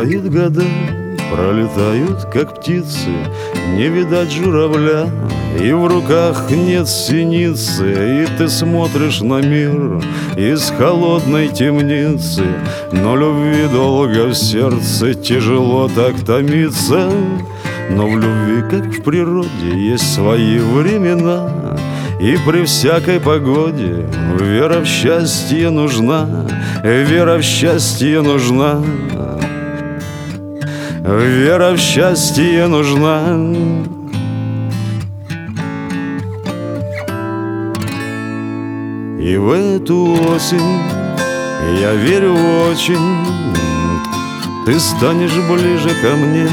Пролетают года, пролетают, как птицы, не видать журавля, и в руках нет синицы, и ты смотришь на мир из холодной темницы. Но любви долго в сердце, тяжело так томиться. Но в любви, как в природе, есть свои времена, и при всякой погоде вера в счастье нужна, вера в счастье нужна, вера в счастье нужна. И в эту осень я верю очень, ты станешь ближе ко мне.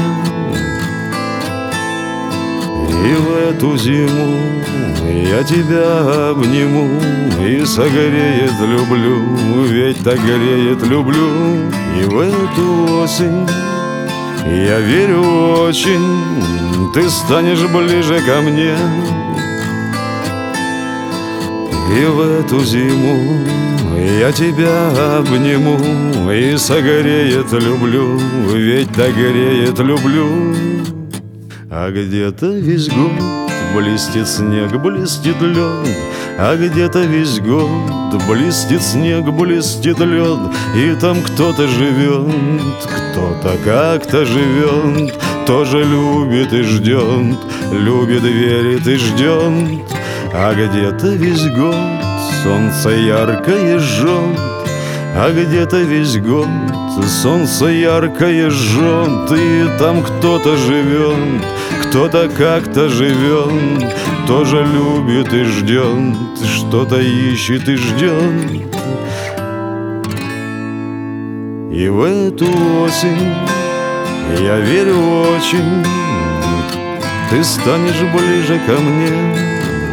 И в эту зиму я тебя обниму, и согреет люблю, ведь так греет люблю. И в эту осень я верю очень, ты станешь ближе ко мне. И в эту зиму я тебя обниму, и согреет люблю, ведь так греет люблю. А где-то весь год блестит снег, блестит лед, а где-то весь год блестит снег, блестит лед, и там кто-то живет, кто-то как-то живет, тоже любит и ждет, любит, верит и ждет. А где-то весь год солнце яркое жжет, а где-то весь год солнце яркое жжет, и там кто-то живет, кто-то как-то живет, тоже любит и ждет, что-то ищет и ждет. И в эту осень я верю очень, ты станешь ближе ко мне.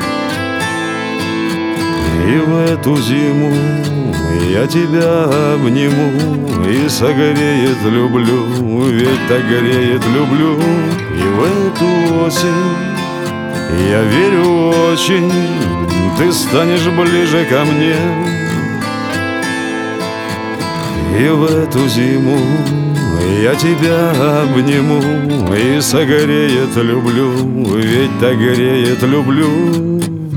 И в эту зиму я тебя обниму, и согреет люблю, ведь так греет люблю. И в эту осень я верю очень, ты станешь ближе ко мне. И в эту зиму я тебя обниму, и согреет люблю, ведь так греет люблю.